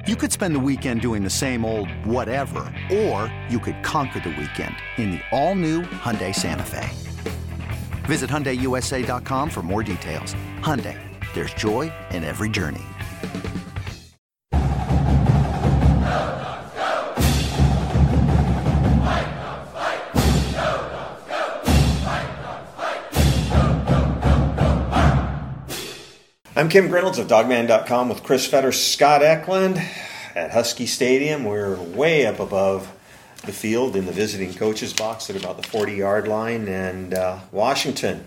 You could spend the weekend doing the same old whatever, or you could conquer the weekend in the all-new Hyundai Santa Fe. Visit HyundaiUSA.com for more details. Hyundai, there's joy in every journey. I'm Kim Reynolds of Dogman.com with Chris Fetter, Scott Eklund at Husky Stadium. We're way up above the field in the visiting coaches box at about the 40-yard line. And Washington,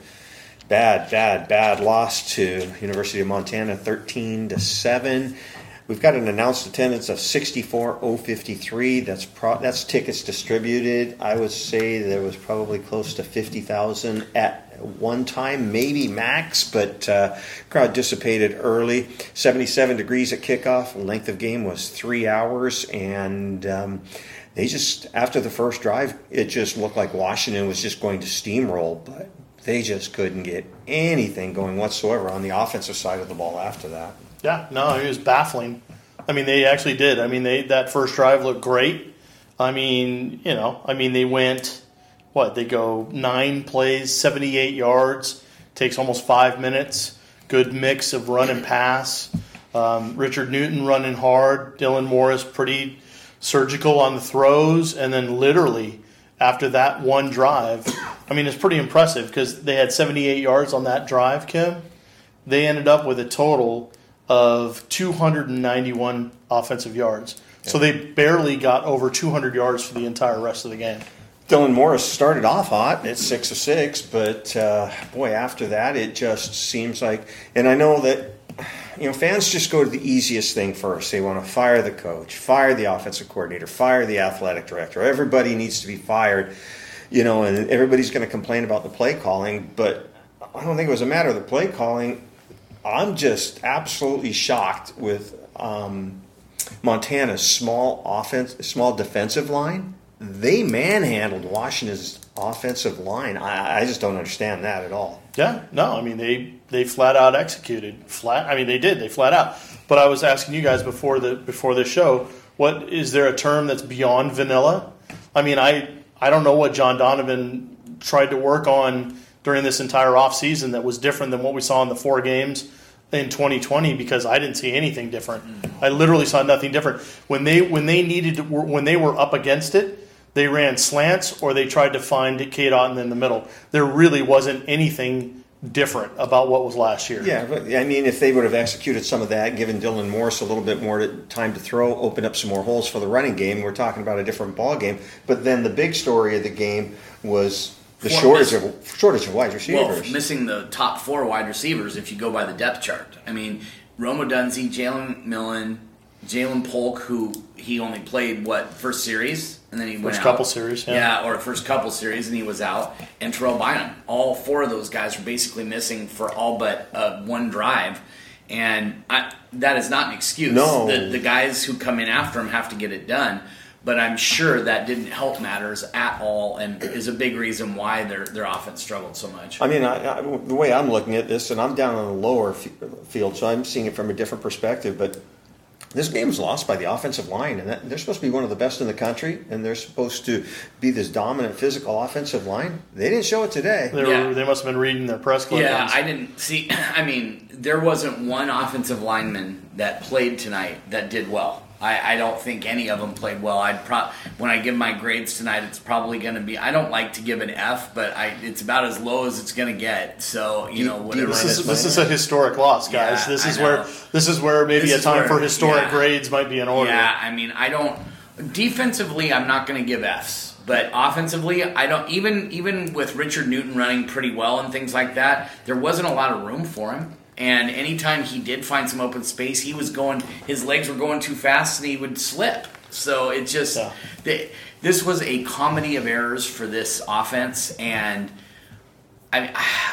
bad loss to University of Montana, 13-7. We've got an announced attendance of 64,053. That's tickets distributed. I would say there was probably close to 50,000 at one time, maybe max, but crowd dissipated early. 77 degrees at kickoff. Length of game was 3 hours, and they just, after the first drive, it just looked like Washington was just going to steamroll, but they just couldn't get anything going whatsoever on the offensive side of the ball after that. Yeah, no, it was baffling. I mean, they actually did. I mean, that first drive looked great. I mean, they went, they go 9 plays, 78 yards, takes almost 5 minutes. Good mix of run and pass. Richard Newton running hard. Dylan Morris pretty surgical on the throws. And then literally after that one drive, I mean, it's pretty impressive because they had 78 yards on that drive, Kim. They ended up with a total of 291 offensive yards. Yeah. So they barely got over 200 yards for the entire rest of the game. Dylan Morris started off hot at 6 of 6, but after that it just seems like, and I know that fans just go to the easiest thing first. They want to fire the coach, fire the offensive coordinator, fire the athletic director. Everybody needs to be fired, and everybody's going to complain about the play calling, but I don't think it was a matter of the play calling. I'm just absolutely shocked with Montana's small defensive line. They manhandled Washington's offensive line. I just don't understand that at all. Yeah, no, I mean, they flat out executed. They did. They flat out. But I was asking you guys before the show, what is there a term that's beyond vanilla? I mean, I don't know what John Donovan tried to work on during this entire offseason that was different than what we saw in the 4 games in 2020, because I didn't see anything different. I literally saw nothing different. When they were up against it, they ran slants or they tried to find Cade Otton in the middle. There really wasn't anything different about what was last year. Yeah, but I mean, if they would have executed some of that, given Dylan Morris a little bit more time to throw, open up some more holes for the running game, we're talking about a different ball game. But then the big story of the game was the shortage of wide receivers. Well, missing the top 4 wide receivers if you go by the depth chart. I mean, Rome Odunze, Jalen Millen, Jalen Polk, who he only played, first series? And then he went out. First couple series, or first couple series, and he was out. And Terrell Bynum. All 4 of those guys were basically missing for all but one drive. And that is not an excuse. No. The guys who come in after him have to get it done. But I'm sure that didn't help matters at all, and is a big reason why their offense struggled so much. I mean, the way I'm looking at this, and I'm down on the lower field, so I'm seeing it from a different perspective, but this game was lost by the offensive line, and they're supposed to be one of the best in the country, and they're supposed to be this dominant physical offensive line. They didn't show it today. They must have been reading their press clippings. Yeah, I didn't see. I mean, there wasn't one offensive lineman that played tonight that did well. I don't think any of them played well. When I give my grades tonight, it's probably going to be. I don't like to give an F, but it's about as low as it's going to get. So whatever. This is a historic loss, guys. Yeah, this is where maybe a time for historic grades might be in order. Yeah, I mean, I don't. Defensively, I'm not going to give Fs. But offensively, I don't. Even with Richard Newton running pretty well and things like that, there wasn't a lot of room for him. And anytime he did find some open space, his legs were going too fast and he would slip. So it just, this was a comedy of errors for this offense. And I'm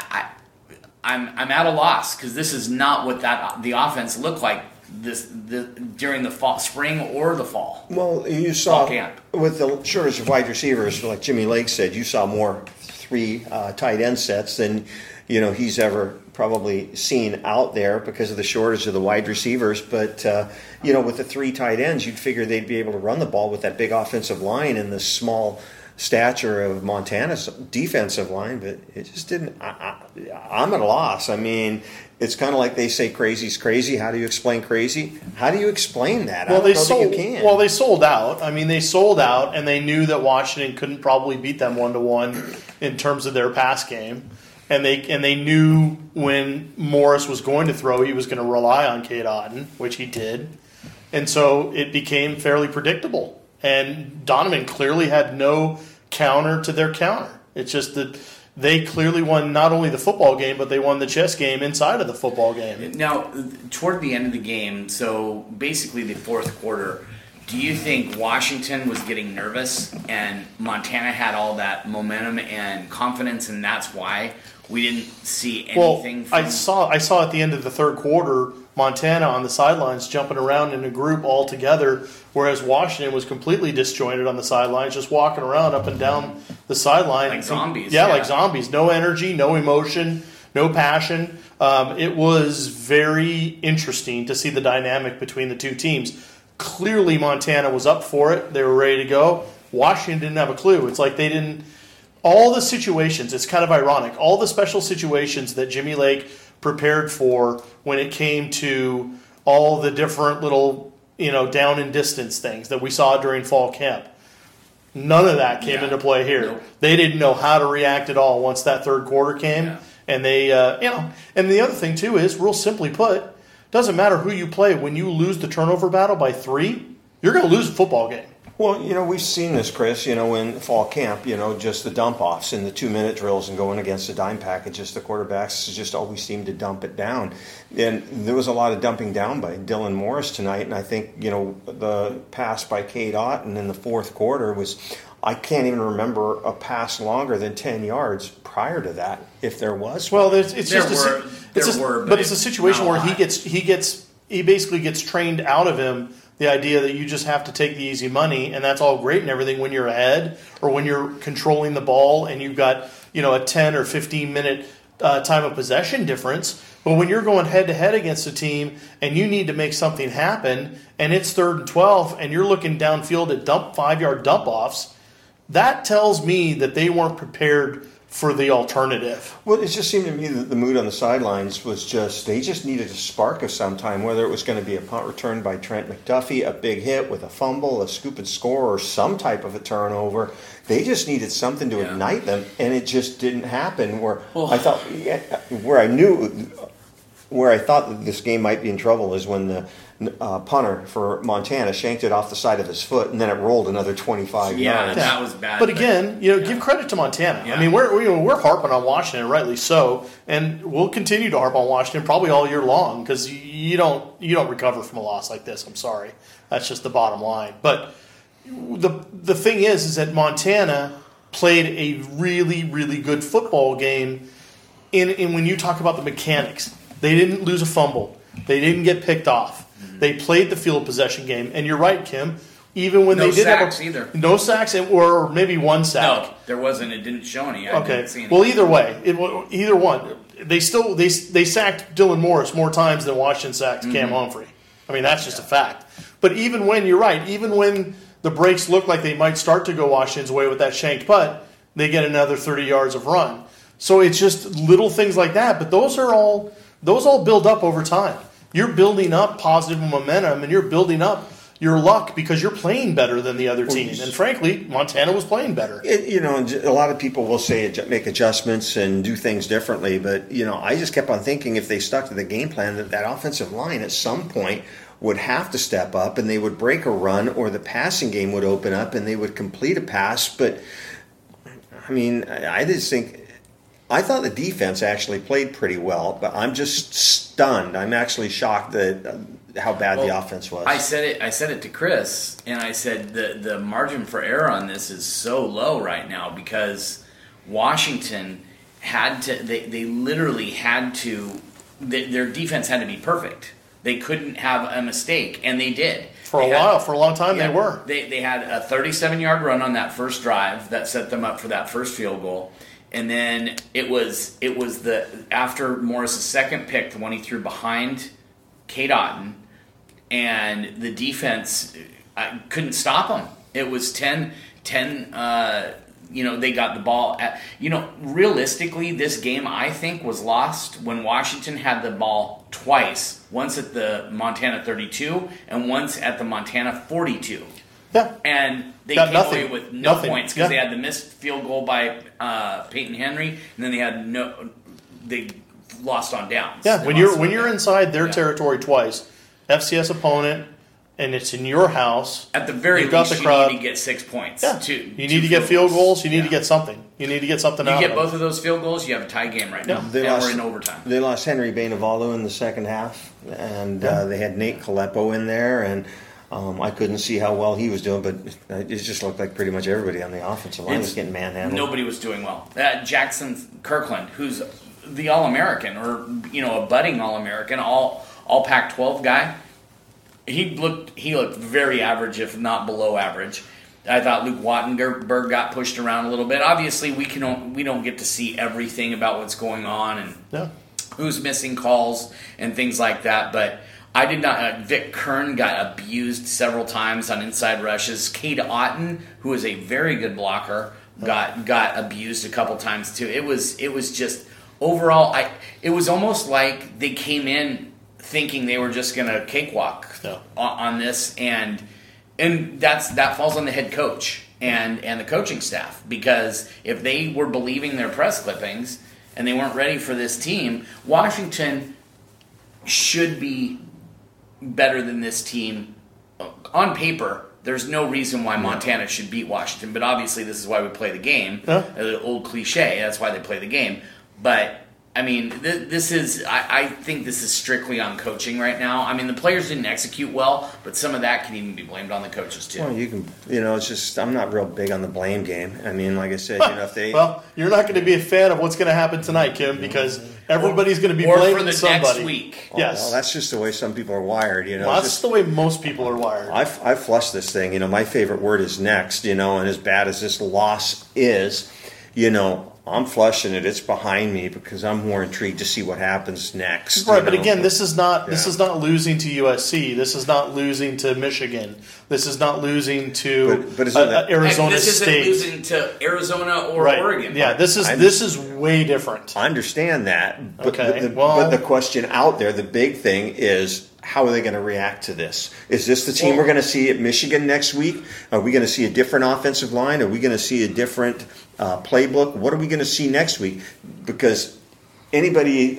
at a loss because this is not what the offense looked like during the spring or the fall. Well, you saw with the shortage of wide receivers, like Jimmy Lake said, you saw more 3 tight end sets than he's ever probably seen out there because of the shortage of the wide receivers. But, with the 3 tight ends, you'd figure they'd be able to run the ball with that big offensive line and the small stature of Montana's defensive line, but it just didn't. I'm at a loss. I mean, it's kind of like they say crazy's crazy. How do you explain crazy? How do you explain that? Well, I don't know that you can. Well, they sold out. I mean, they sold out, and they knew that Washington couldn't probably beat them 1-1 in terms of their pass game. And they knew when Morris was going to throw, he was going to rely on Cade Otton, which he did. And so it became fairly predictable. And Donovan clearly had no counter to their counter. It's just that they clearly won not only the football game, but they won the chess game inside of the football game. Now, toward the end of the game, so basically the fourth quarter, do you think Washington was getting nervous and Montana had all that momentum and confidence, and that's why we didn't see anything I saw at the end of the third quarter Montana on the sidelines jumping around in a group all together, whereas Washington was completely disjointed on the sidelines, just walking around up and down the sideline. Like zombies. Yeah, like zombies. No energy, no emotion, no passion. It was very interesting to see the dynamic between the two teams. Clearly Montana was up for it. They were ready to go. Washington didn't have a clue. It's like they didn't. All the situations, it's kind of ironic, all the special situations that Jimmy Lake prepared for when it came to all the different little, down and distance things that we saw during fall camp. None of that came into play here. Nope. They didn't know how to react at all once that third quarter came. Yeah. And they, and the other thing too is, real simply put, doesn't matter who you play. When you lose the turnover battle by 3, you're going to lose a football game. Well, we've seen this, Chris, in fall camp, just the dump-offs and the 2-minute drills and going against the dime packages. The quarterbacks just always seem to dump it down. And there was a lot of dumping down by Dylan Morris tonight, and I think, the pass by Cade Otton in the fourth quarter was, I can't even remember a pass longer than 10 yards prior to that, if there was. Well, it's a situation where he basically gets trained out of him. The idea that you just have to take the easy money, and that's all great and everything when you're ahead or when you're controlling the ball and you've got a 10 or 15 minute time of possession difference. But when you're going head to head against a team and you need to make something happen, and it's 3rd and 12, and you're looking downfield at 5-yard dump offs, that tells me that they weren't prepared for the alternative. Well, it just seemed to me that the mood on the sidelines was they just needed a spark of some time, whether it was going to be a punt return by Trent McDuffie, a big hit with a fumble, a scoop and score, or some type of a turnover. They just needed something to ignite them, and it just didn't happen. Where I thought that this game might be in trouble is when the punter for Montana shanked it off the side of his foot, and then it rolled another 25 yards. That was bad. But again, give credit to Montana. Yeah. I mean, we're harping on Washington, rightly so, and we'll continue to harp on Washington probably all year long because you don't recover from a loss like this. I'm sorry, that's just the bottom line. But the thing is that Montana played a really, really good football game. In when you talk about the mechanics, they didn't lose a fumble, they didn't get picked off. They played the field possession game, and you're right, Kim. Even when no they did sacks have either. No sacks, or maybe one sack. No, there wasn't. It didn't show any. I didn't see any. Well, either way, either one. They sacked Dylan Morris more times than Washington sacked Cam Humphrey. I mean, that's just a fact. But even when you're right, even when the breaks look like they might start to go Washington's way with that shanked putt, they get another 30 yards of run. So it's just little things like that. But those all build up over time. You're building up positive momentum, and you're building up your luck because you're playing better than the other team. And frankly, Montana was playing better. A lot of people will say make adjustments and do things differently, but I just kept on thinking if they stuck to the game plan, that offensive line at some point would have to step up and they would break a run, or the passing game would open up and they would complete a pass. But I mean, I thought the defense actually played pretty well, but I'm just stunned. I'm actually shocked at how bad the offense was. I said it to Chris, and I said the margin for error on this is so low right now because Washington had to. They literally had to. Their defense had to be perfect. They couldn't have a mistake, and they did. For a long time, they were. They had a 37-yard run on that first drive that set them up for that first field goal. And then it was the after Morris's second pick, the one he threw behind Cade Otton, and the defense couldn't stop him. It was 10. They got the ball. Realistically, this game, I think, was lost when Washington had the ball twice. Once at the Montana 32 and once at the Montana 42. Yeah. And they Got came nothing. away with no points because Yeah. they had the missed field goal by Peyton Henry, and then they lost on downs. Yeah, They when lost on you're downs. inside their Yeah. territory twice, FCS opponent, and it's in your house. At the very you've got least, the crowd. you need to get 6 points. Yeah. You You need to get field goals. You need to Yeah. get something. You need to get something You out get of it. both of those field goals, you have a tie game right now. They and lost- we're in overtime. They lost Henry Bainivalu in the second half, and they had Nate Caleppo in there, and I couldn't see how well he was doing, but it just looked like pretty much everybody on the offensive line was getting manhandled. Nobody was doing well. Jackson Kirkland, who's the All-American or a budding All-American, all Pac-12 guy, he looked very average, if not below average. I thought Luke Wattenberg got pushed around a little bit. Obviously, we don't get to see everything about what's going on and who's missing calls and things like that, but I did not. Vic Kern got abused several times on inside rushes. Cade Otton, who is a very good blocker, got abused a couple times too. It was just overall. It was almost like they came in thinking they were just going to cakewalk on this, and that falls on the head coach and the coaching staff, because if they were believing their press clippings and they weren't ready for this team, Washington should be better than this team. On paper, there's no reason why Montana should beat Washington, but obviously this is why we play the game. The old cliche, that's why they play the game. But I mean, this is. I think this is strictly on coaching right now. I mean, the players didn't execute well, but some of that can even be blamed on the coaches too. Well, you can, it's just I'm not real big on the blame game. I mean, like I said, if they you're not going to be a fan of what's going to happen tonight, Kim, because everybody's going to be or blaming for the somebody. next week. Yes, well, that's just the way some people are wired. Well, that's the way most people are wired. I flushed this thing. My favorite word is next. And as bad as this loss is, I'm flushing it. It's behind me because I'm more intrigued to see what happens next. Right, but again, this is not losing to USC. This is not losing to Michigan. This is not losing to Arizona this State. This isn't losing to Arizona or Oregon. Yeah, this is way different. I understand that. But, Okay, but the question out there, the big thing is, how are they going to react to this? Is this the team we're going to see at Michigan next week? Are we going to see a different offensive line? Are we going to see a different playbook? What are we going to see next week? Because anybody,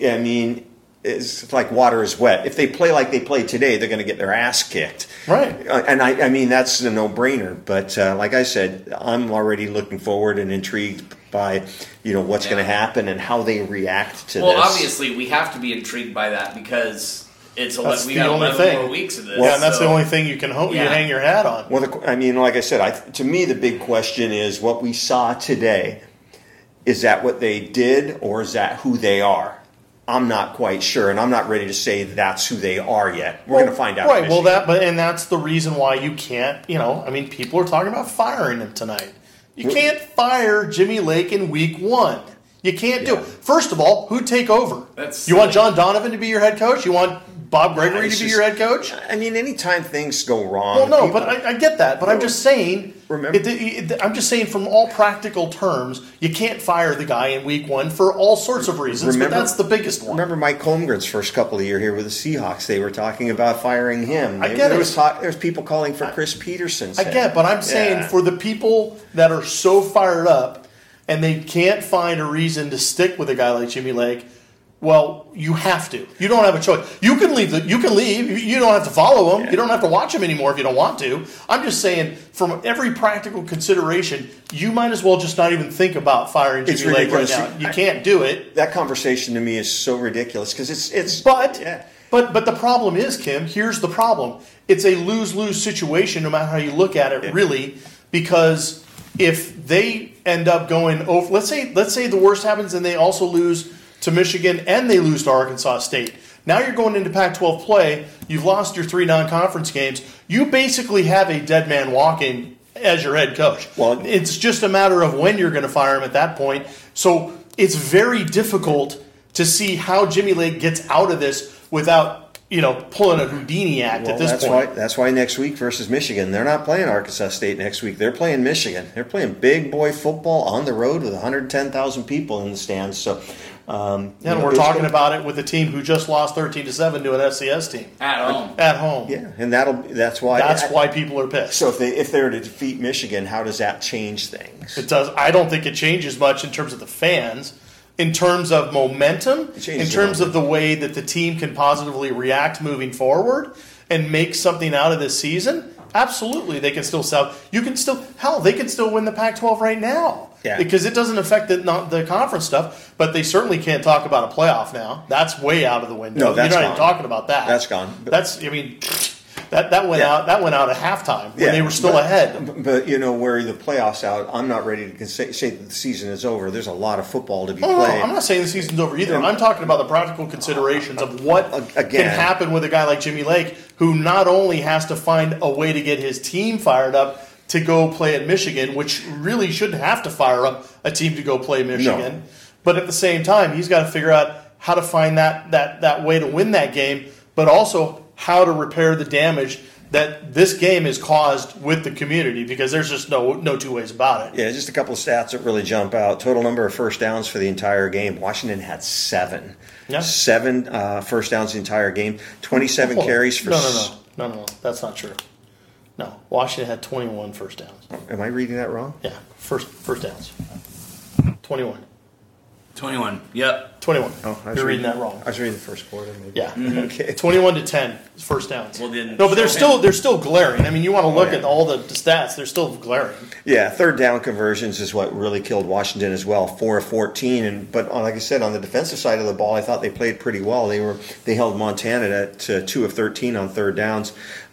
it's like water is wet. If they play like they play today, they're going to get their ass kicked. Right. And I mean, that's a no-brainer. But like I said, I'm already looking forward and intrigued by what's going to happen and how they react to this. Well, obviously, we have to be intrigued by that because we got 11 more weeks of this. Yeah, and that's the only thing you can you hang your hat on. Well, like I said, to me, the big question is what we saw today. Is that what they did, or is that who they are? I'm not quite sure, and I'm not ready to say that's who they are yet. We're going to find out. Right. Well, that's the reason why you can't. People are talking about firing him tonight. You can't fire Jimmy Lake in week 1. You can't do it. First of all, who'd take over? You want John Donovan to be your head coach? You want Bob Gregory to be your head coach? Anytime things go wrong. Well, no, but I get that. But I'm just saying. I'm just saying, from all practical terms, you can't fire the guy in week 1 for all sorts of reasons. But that's the biggest one. Remember Mike Holmgren's first couple of years here with the Seahawks? They were talking about firing him. I get it. There's people calling for Chris Peterson's head. I get, but I'm saying for the people that are so fired up and they can't find a reason to stick with a guy like Jimmy Lake, well, you have to. You don't have a choice. You can leave. You don't have to follow him. Yeah. You don't have to watch him anymore if you don't want to. I'm just saying, from every practical consideration, you might as well just not even think about firing Jimmy Lake right now. You can't do it. That conversation to me is so ridiculous because it's. But the problem is, Kim. Here's the problem. It's a lose-lose situation, no matter how you look at it, really, because if they end up going over, let's say the worst happens and they also lose to Michigan and they lose to Arkansas State. Now you're going into Pac-12 play. You've lost your 3 non-conference games. You basically have a dead man walking as your head coach. Well, it's just a matter of when you're going to fire him at that point. So it's very difficult to see how Jimmy Lake gets out of this without pulling a Houdini act at this point. That's why next week versus Michigan, they're not playing Arkansas State next week. They're playing Michigan. They're playing big boy football on the road with 110,000 people in the stands. So, and we're talking about it with a team who just lost 13-7 to an FCS team at home. Yeah, and that's why people are pissed. So if they were to defeat Michigan, how does that change things? It does. I don't think it changes much in terms of the fans. In terms of momentum, in terms of the way that the team can positively react moving forward and make something out of this season, absolutely, they can still sell. They can still win the Pac-12 right now. Yeah. Because it doesn't affect the conference stuff, but they certainly can't talk about a playoff now. That's way out of the window. No, that's You're not gone. even talking about that. That's gone. That went out. That went out at halftime when they were still ahead. But where the playoffs out, I'm not ready to say that the season is over. There's a lot of football to be played. No, I'm not saying the season's over either. I'm talking about the practical considerations of what can happen with a guy like Jimmy Lake, who not only has to find a way to get his team fired up to go play at Michigan, which really shouldn't have to fire up a team to go play Michigan, but at the same time, he's got to figure out how to find that way to win that game, but also how to repair the damage that this game has caused with the community, because there's just no two ways about it. Yeah, just a couple of stats that really jump out. Total number of first downs for the entire game. Washington had 7. Yeah. 7 first downs the entire game. 27 carries for... No, that's not true. No, Washington had 21 first downs. Am I reading that wrong? Yeah, first downs. 21. 21. Yep. 21. Oh, You're reading that wrong. I was reading the first quarter, maybe. Yeah. Okay. 21-10 first downs. Well, then no, but they're still glaring. I mean, you want to look at all the stats; they're still glaring. Yeah, third down conversions is what really killed Washington as well. 4 of 14, but like I said, on the defensive side of the ball, I thought they played pretty well. They held Montana to 2 of 13 on third downs.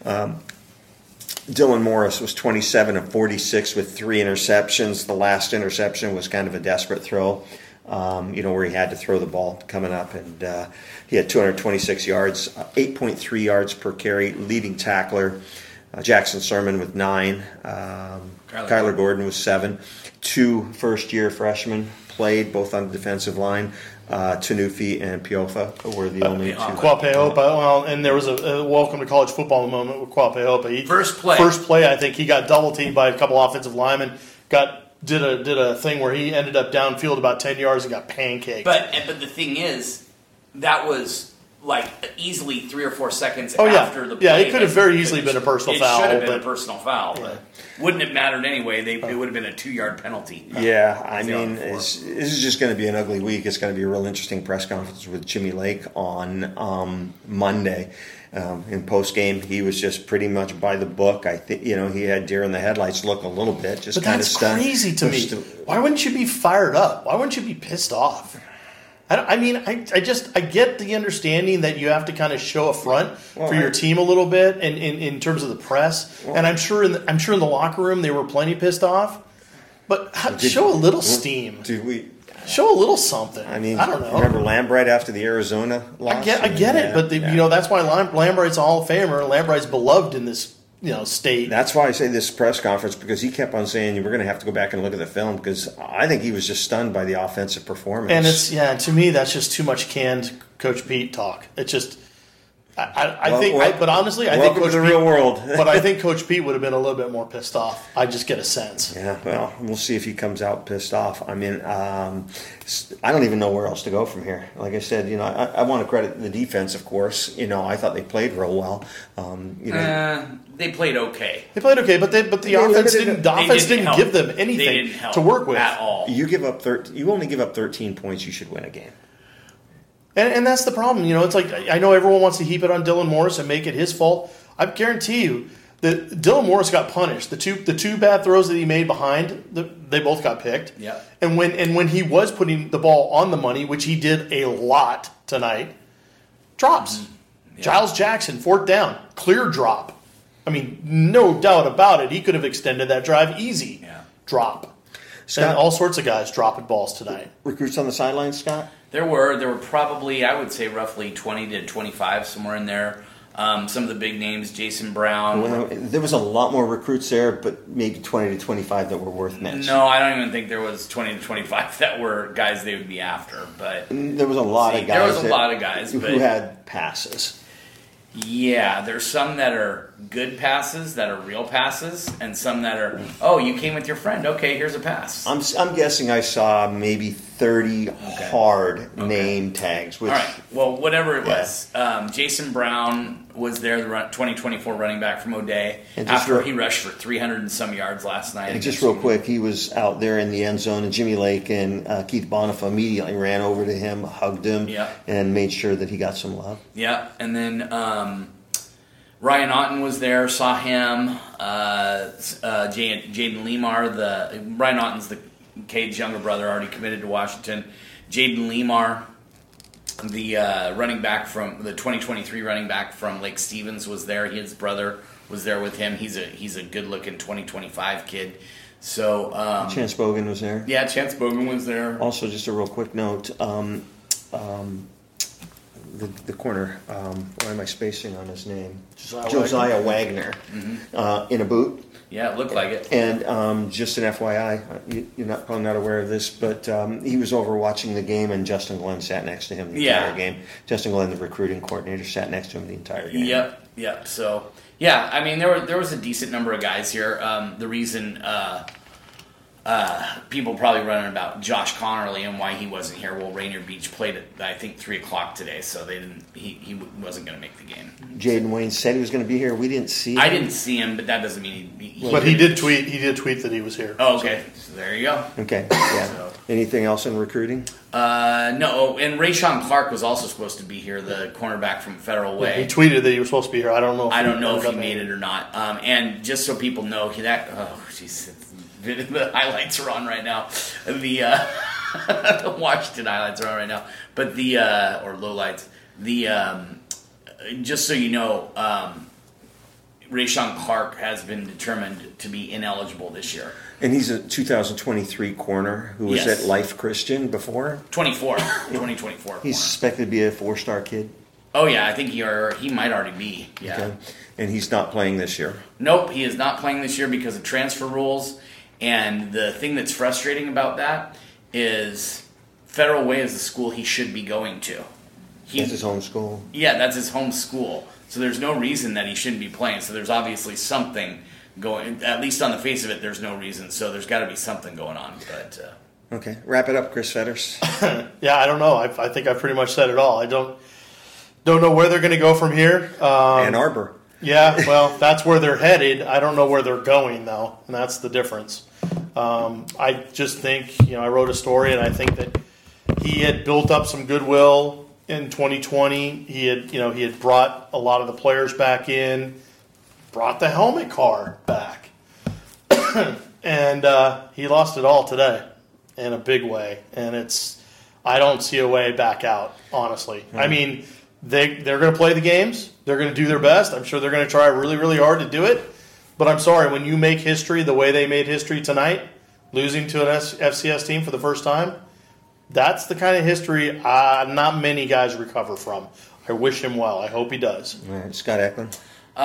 Dylan Morris was 27 of 46 with 3 interceptions. The last interception was kind of a desperate throw. Where he had to throw the ball coming up, and he had 226 yards, 8.3 yards per carry, leading tackler. Jackson Sermon with 9, Kyler Gordon with 7. 2 first-year freshmen played, both on the defensive line. Tanufi and Piofa were the only two. Quapeopa, well, and there was a welcome to college football moment with Quapeopa. First play, I think he got double-teamed by a couple offensive linemen, did a thing where he ended up downfield about 10 yards and got pancaked. But the thing is, that was like easily 3 or 4 seconds after the play. Yeah, it could have very easily been a personal foul. It should have been a personal foul, but wouldn't have mattered anyway. It would have been a 2-yard penalty. Yeah, I mean, this is just going to be an ugly week. It's going to be a real interesting press conference with Jimmy Lake on Monday. In post game, he was just pretty much by the book. I think he had deer in the headlights look a little bit, just kind of stunned. But that's crazy to me. Why wouldn't you be fired up? Why wouldn't you be pissed off? I get the understanding that you have to kind of show a front for your team a little bit, and in terms of the press. And I'm sure in the locker room they were plenty pissed off. But show a little steam. Show a little something. I mean, I don't know. Remember Lambright after the Arizona loss? I get it, but that's why Lambright's a Hall of Famer. Lambright's beloved in this state. That's why I say this press conference, because he kept on saying we're going to have to go back and look at the film, because I think he was just stunned by the offensive performance. And to me that's just too much canned Coach Pete talk. It's just. But honestly, I think Coach to the real world. But I think Coach Pete would have been a little bit more pissed off. I just get a sense. Yeah, well, we'll see if he comes out pissed off. I mean, I don't even know where else to go from here. Like I said, I want to credit the defense, of course. I thought they played real well. They played okay. They played okay, but the offense didn't give them anything to work with at all. You only give up 13 points. You should win a game. And that's the problem. It's like, I know everyone wants to heap it on Dylan Morris and make it his fault. I guarantee you that Dylan Morris got punished. The two bad throws that he made behind, they both got picked. Yeah. And when he was putting the ball on the money, which he did a lot tonight, drops. Mm-hmm. Yeah. Giles Jackson, 4th down, clear drop. I mean, no doubt about it. He could have extended that drive easy. Yeah. Drop. Scott, and all sorts of guys dropping balls tonight. Recruits on the sidelines, Scott? There were probably, I would say, roughly 20 to 25, somewhere in there. Some of the big names, Jason Brown. Well, there was a lot more recruits there, but maybe 20 to 25 that were worth mentioning. No, I don't even think there was 20 to 25 that were guys they would be after. But there was a lot of guys. There was a lot of guys who had passes. Yeah, there's some that are good passes, that are real passes, and some that are, oh, you came with your friend. Okay, here's a pass. I'm guessing I saw maybe 30 hard name tags. Which, all right. Well, whatever it was, Jason Brown was there, the 2024 running back from O'Day, after he rushed for 300 and some yards last night. And just real quick, he was out there in the end zone, and Jimmy Lake and Keith Bonifa immediately ran over to him, hugged him, and made sure that he got some love. Yeah, and then Ryan Otten was there, saw him. Jaden Lemar, Ryan Otten's Cade's younger brother, already committed to Washington. Jaden Lemar, the running back from the 2023 running back from Lake Stevens, was there. His brother was there with him. He's a good-looking 2025 kid. So Chance Bogan was there. Yeah, Chance Bogan was there. Also, just a real quick note. The corner, why am I spacing on his name? Josiah Wagner. In a boot. Yeah, it looked like it. And just an FYI, you're probably not aware of this, but he was over watching the game, and Justin Glenn sat next to him the entire game. Justin Glenn, the recruiting coordinator, sat next to him the entire game. Yep. So, yeah, I mean, there was a decent number of guys here. The reason people probably running about Josh Connerly and why he wasn't here. Well, Rainier Beach played at, I think, 3 o'clock today, so they didn't. He wasn't going to make the game. Jaden Wayne said he was going to be here. We didn't see him. I didn't see him, but that doesn't mean But he did tweet. He did tweet that he was here. Oh, okay. So there you go. Okay. Yeah. Anything else in recruiting? No. And Rayshawn Clark was also supposed to be here, the cornerback from Federal Way. He tweeted that he was supposed to be here. I don't know. I don't know if he made it or not. And just so people know, the highlights are on right now. The Washington highlights are on right now. But or lowlights. Just so you know, Rayshawn Clark has been determined to be ineligible this year. And he's a 2023 corner who was at Life Christian before? 2024. He's suspected to be a 4-star kid? Oh, yeah, I think he might already be. Yeah. Okay. And he's not playing this year? Nope, he is not playing this year because of transfer rules. And the thing that's frustrating about that is Federal Way is the school he should be going to. That's his home school? Yeah, that's his home school. So there's no reason that he shouldn't be playing. So there's obviously something going, at least on the face of it, there's no reason. So there's got to be something going on. But okay, wrap it up, Chris Fetters. Yeah, I don't know. I think I pretty much said it all. I don't know where they're going to go from here. Ann Arbor. Yeah, well, that's where they're headed. I don't know where they're going, though, and that's the difference. I just think, I wrote a story, and I think that he had built up some goodwill in 2020. He had brought a lot of the players back in, brought the helmet car back, and he lost it all today in a big way. And I don't see a way back out, honestly. Mm-hmm. I mean, they're going to play the games. They're going to do their best. I'm sure they're going to try really, really hard to do it. But I'm sorry, when you make history the way they made history tonight, losing to an FCS team for the first time, that's the kind of history not many guys recover from. I wish him well. I hope he does. All right, Scott Eklund.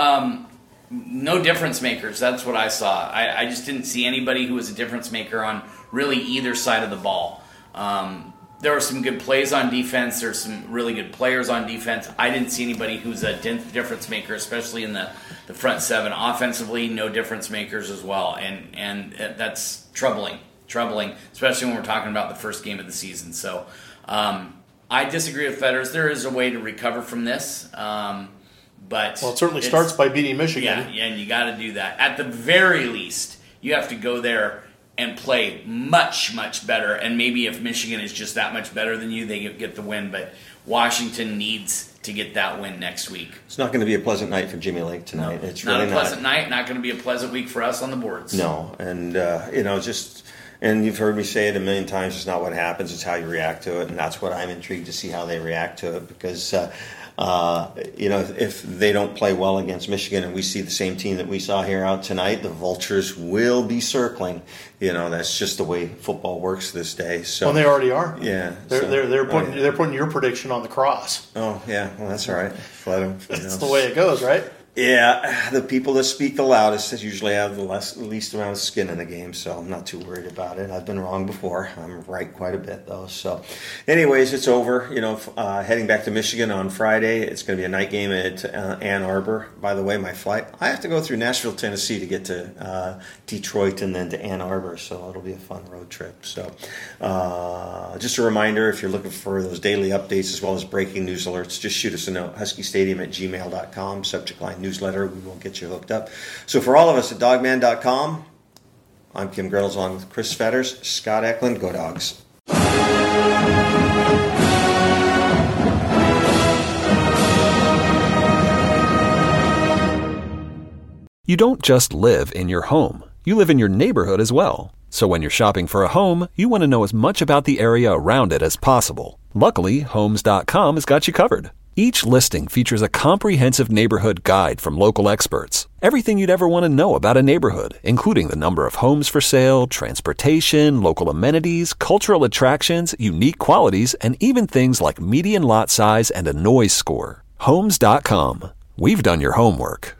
No difference makers. That's what I saw. I just didn't see anybody who was a difference maker on really either side of the ball. There were some good plays on defense. There's some really good players on defense. I didn't see anybody who's a difference maker, especially in the front seven. Offensively, no difference makers as well. And that's troubling, especially when we're talking about the first game of the season. So I disagree with Fetters. There is a way to recover from this. But it certainly starts by beating Michigan. Yeah, and you got to do that. At the very least, you have to go there and play much, much better. And maybe if Michigan is just that much better than you, they get the win. But Washington needs to get that win next week. It's not going to be a pleasant night for Jimmy Lake tonight. No, it's not really a pleasant night. Not going to be a pleasant week for us on the boards. No, and and you've heard me say it a million times. It's not what happens; it's how you react to it, and that's what I'm intrigued to see how they react to it because. if they don't play well against Michigan and we see the same team that we saw here out tonight, the vultures will be circling. That's just the way football works this day. So well, they already are. Yeah, they're putting your prediction on the cross. Oh yeah, well that's all right. Let them. That's the way it goes, right? Yeah, the people that speak the loudest usually have the least amount of skin in the game, so I'm not too worried about it. I've been wrong before. I'm right quite a bit, though. So, anyways, it's over. Heading back to Michigan on Friday. It's going to be a night game at Ann Arbor. By the way, my flight, I have to go through Nashville, Tennessee to get to Detroit and then to Ann Arbor, so it'll be a fun road trip. So, just a reminder, if you're looking for those daily updates as well as breaking news alerts, just shoot us a note, huskystadium@gmail.com, subject line newsletter. We will get you hooked up. So for all of us at dogman.com, I'm Kim Grettles along with Chris Fetters, Scott Eklund. Go Dogs. You don't just live in your home. You live in your neighborhood as well. So when you're shopping for a home, you want to know as much about the area around it as possible. Luckily, Homes.com has got you covered. Each listing features a comprehensive neighborhood guide from local experts. Everything you'd ever want to know about a neighborhood, including the number of homes for sale, transportation, local amenities, cultural attractions, unique qualities, and even things like median lot size and a noise score. Homes.com. We've done your homework.